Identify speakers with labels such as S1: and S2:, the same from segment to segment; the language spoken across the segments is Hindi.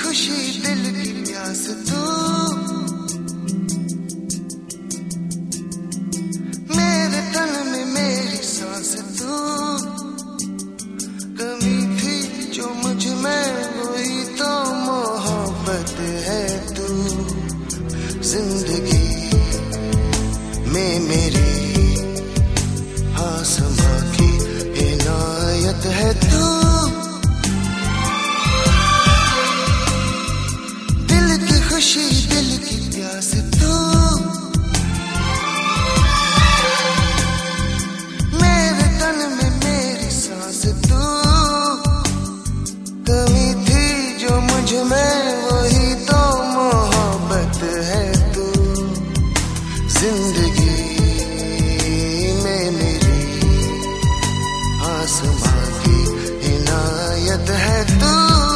S1: खुशी दिल की प्यास तू, मेरे तन में मेरी सांस तू, कमी थी जो मुझ में वही तो मोहब्बत है तू, जिंदगी में मेरी आसमां की इनायत है तू, दिल की खुशी दिल की प्यास तू, मेरे तन में मेरी सांस तू, कमी थी जो मुझ में वही तो मोहब्बत है तू, जिंदगी में मेरी आसमां की इनायत है तू।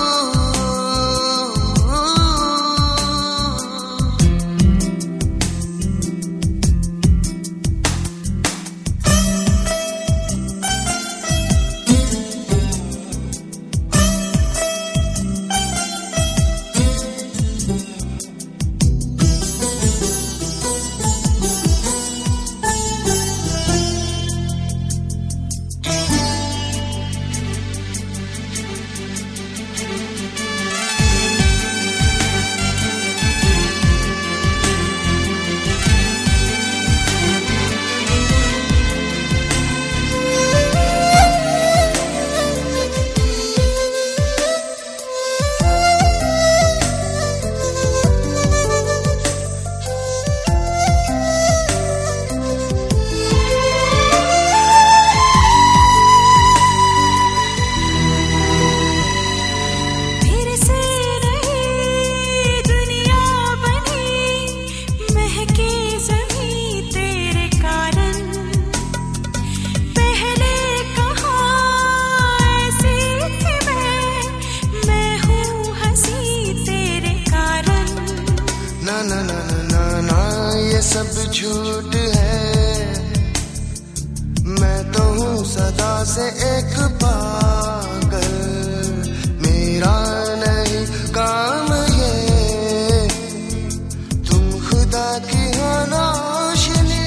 S1: ना ना ना ना ना ये सब झूठ है, मैं तो हूँ सदा से एक पागल, मेरा नहीं काम ये, तुम खुदा की हो रोशनी,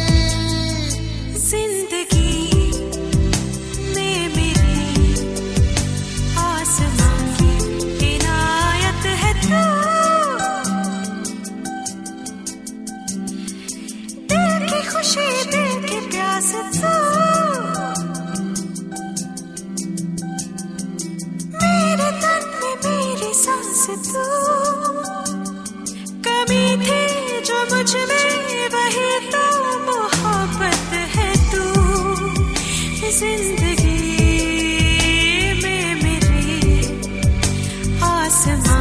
S2: जिंदगी में मेरी आसमां की इनायत है तू, खुशी दिल की प्यास तू, मेरे तन में मेरी सांस तू, कमी थी जो मुझ में वही तो मोहब्बत है तू, जिंदगी में मेरी आसमां